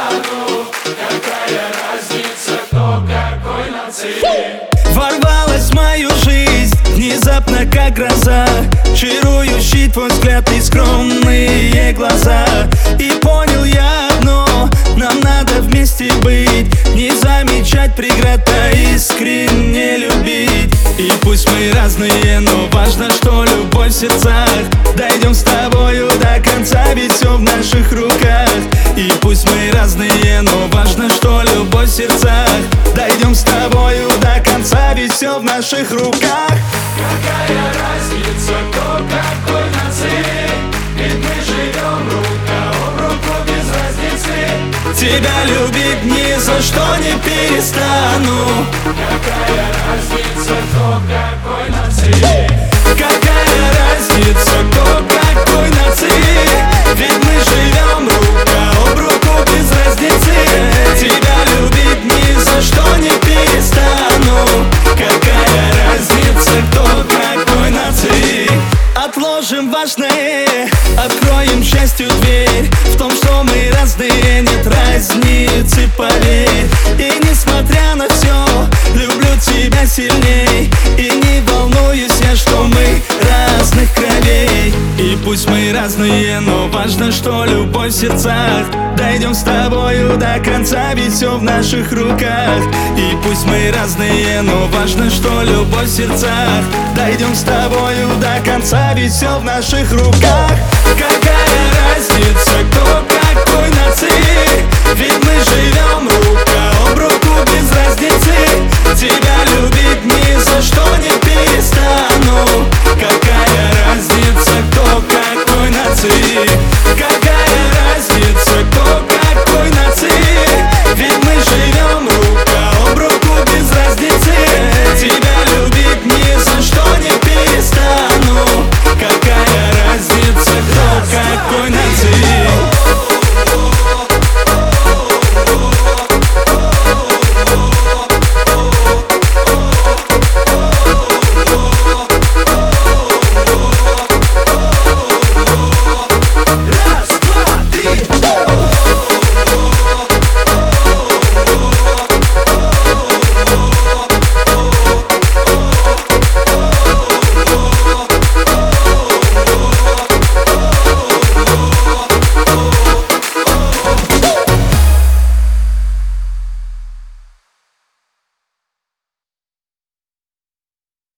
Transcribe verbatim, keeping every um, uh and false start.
стану. Какая разница, кто какой нации? Ворвалась в мою жизнь внезапно, как гроза, чарующий твой взгляд и скромные глаза. И понял я одно: нам надо вместе быть, не замечать преград, а искренне любить. И пусть мы разные, но важно, что любовь в сердцах. Дойдем с тобою до конца, ведь все в наших руках. И пусть мы разные, но важно, что любовь в сердцах. Дойдем с тобою до конца, ведь все в наших руках. Какая разница, кто какой нации? Ведь мы живем рука об руку без разницы. Тебя любить ни за что не перестану. Какая разница, кто какой нации? Какая разница, кто какой нации? Ведь мы живем рука об руку без разницы. Тебя любить ни за что не перестану. Какая разница, кто какой нации? Отложим важное, откроем счастью дверь. В том, что мы разные, нет разницы, поверь. И несмотря на все, люблю тебя сильней. И не волнуюсь я, что мы разных кровей. И пусть мы разные, но важно, что любовь в сердцах. Дойдем с тобою до конца, ведь все в наших руках. И пусть мы разные, но важно, что любовь в сердцах. Дойдем с тобою до конца, ведь все в наших руках. Какая разница, кто какой нации? Ведь мы живем